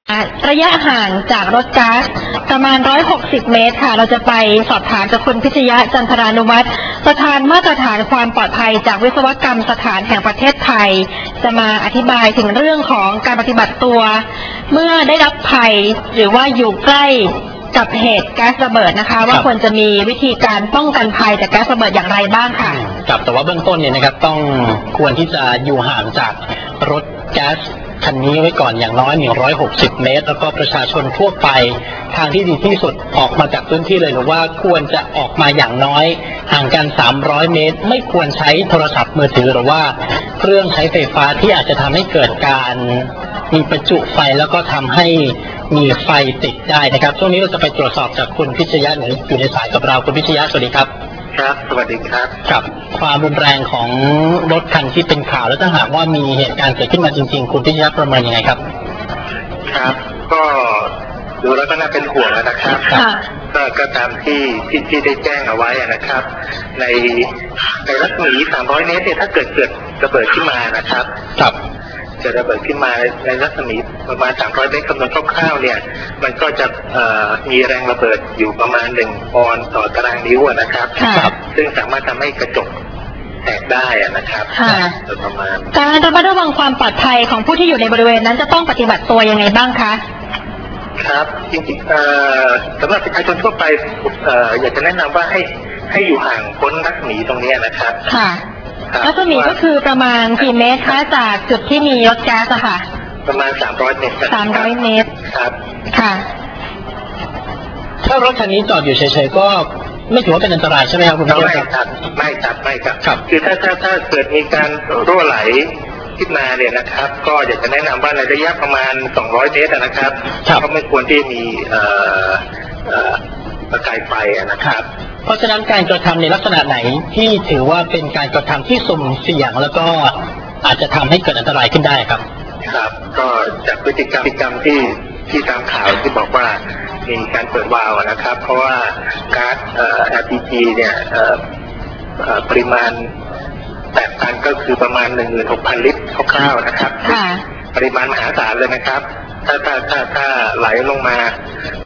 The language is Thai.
ระยะห่างจากรถก๊าซประมาณ160 เมตรค่ะเราจะไปสอบถามจากคุณพิชยะจันทรานุวัฒน์ประธานมาตรฐานความปลอดภัยจากวิศวกรรมสถานแห่งประเทศไทยจะมาอธิบายถึงเรื่องของการปฏิบัติตัวเมื่อได้รับภัยหรือว่าอยู่ใกล้กับเหตุแก๊สระเบิดนะคะว่าควรจะมีวิธีการป้องกันภัยจากแก๊สระเบิดอย่างไรบ้างค่ะครับแต่ว่าเบื้องต้นเนี่ยนะครับต้องควรที่จะอยู่ห่างจากรถแก๊สคันนี้ไว้ก่อนอย่างน้อย160 เมตรแล้วก็ประชาชนทั่วไปทางที่ดีที่สุดออกมาจากพื้นที่เลยหรือว่าควรจะออกมาอย่างน้อยห่างกัน300 เมตรไม่ควรใช้โทรศัพท์มือถือหรือว่าเครื่องใช้ไฟฟ้าที่อาจจะทำให้เกิดการมีประจุไฟแล้วก็ทำให้มีไฟติดได้นะครับช่วงนี้เราจะไปตรวจสอบจากคุณพิชยะอยู่ในสายกับเราคุณพิชยะสวัสดีครับครับสวัสดีครับกับความรุนแรงของรถคันที่เป็นข่าวแล้วถ้าหากว่ามีเหตุการณ์เกิดขึ้นมาจริงๆคุณพิชยะประเมินยังไงครับครับก็ดูแล้วก็น่าเป็นห่วงนะครับก็ตามที่ได้แจ้งเอาไว้นะครับในรัศมี300 เมตรเนี่ยถ้าเกิดระเบิดขึ้นมานะครับจะระเบิดขึ้นมาในรัศมีประมาณ300 เมตรคำนวณคร่าวๆเนี่ยมันก็จะมีแรงระเบิดอยู่ประมาณ1 ปอนด์ต่อตารางนิ้วนะครับซึ่งสามารถทำให้กระจกแตกได้นะครับโดยประมาณการระมัดระวังความปลอดภัยของผู้ที่อยู่ในบริเวณนั้นจะต้องปฏิบัติตัวยังไงบ้างคะครับจริงๆสำหรับประชาชนทั่วไปอยากจะแนะนำว่าให้อยู่ห่างพ้นรัศมีตรงนี้นะครับค่ะรัศมีก็คือประมาณกี่เมตรคะจากจุดที่มีรถแก๊สค่ะประมาณ300 เมตร 300 เมตรครับค่ะถ้ารถคันนี้จอดอยู่เฉยๆก็ไม่ถือว่าเป็นอันตรายใช่ไหมครับคุณผู้ชมครับไม่ครับคือถ้าเกิดมีการรั่วไหลขึ้นมาเนี่ยนะครับก็อยากจะแนะนำว่าในระยะประมาณ200 เมตรนะครับก็ไม่ควรที่มีประกายไฟนะครับเพราะฉะนั้นการกระทำในลักษณะไหนที่ถือว่าเป็นการกระทำที่สุ่มเสี่ยงแล้วก็อาจจะทำให้เกิดอันตรายขึ้นได้ครับครับก็จากพฤติกรรมที่ตามข่าวที่บอกว่ามีการเปิดวาล์วนะครับเพราะว่าก๊าซLPG เนี่ยปริมาณ8 ตันก็คือประมาณ 16,000 ลิตรคร่าวๆนะครับปริมาณมหาศาลเลยนะครับถ้าไหลลงมา